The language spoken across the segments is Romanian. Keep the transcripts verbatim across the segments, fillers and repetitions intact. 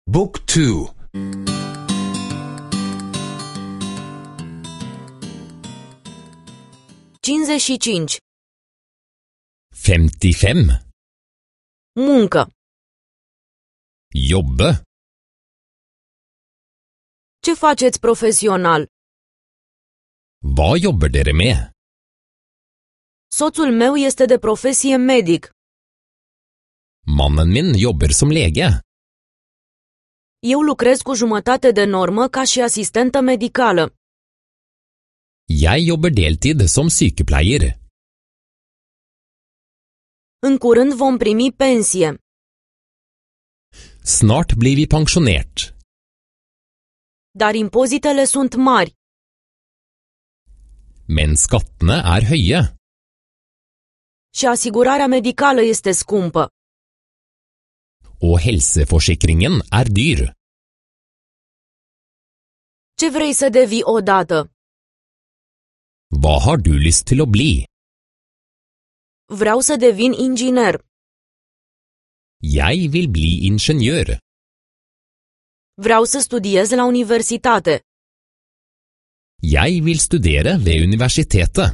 Book two. cincizeci și cinci. femtifem. Muncă. Jobbe. Ce faceți profesional? Hva jobber dere med? Soțul meu este de profesie medic. Mannen min jobber som lege. Eu lucrez cu jumătate de normă ca și asistentă medicală. Jeg jobber deltid som sykepleier. În curând vom primi pensie. Snart blir vi pensjonert. Dar impozitele sunt mari. Men skattene er høye. Și asigurarea medicală este scumpă. Og helseforsikringen er dyr. Ce vrei să devii odată? Hva har du lyst til å bli? Vreau să devin inginer. Jeg vil bli ingeniør. Vreau să studiez la universitate. Jeg vil studere ved universitetet.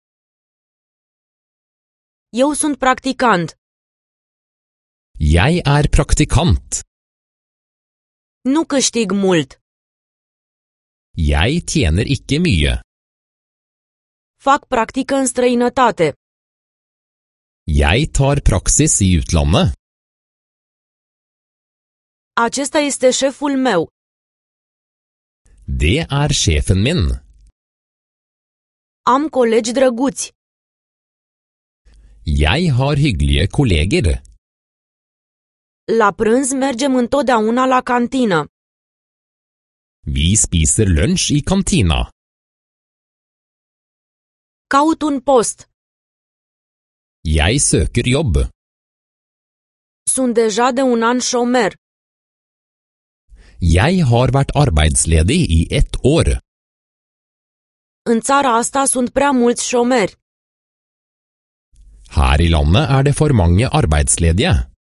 Eu sunt practicant. Jeg er praktikant. Nu câștig mult. Jeg tjener ikke mye. Fac practică în străinătate. Jeg tar praksis i utlandet. Acesta este șeful meu. Det er sjefen min. Am colegi drăguți. Jeg har hyggelige kolleger. La prânz mergem întotdeauna la cantină. Vi spiser lunsj i kantina. Caut un post. Jeg søker jobb. Sunt deja de un an șomer. Jeg har vært arbeidsledig i ett år. În țara asta sunt prea mulți șomeri. Her i landet er det for mange arbeidsledige.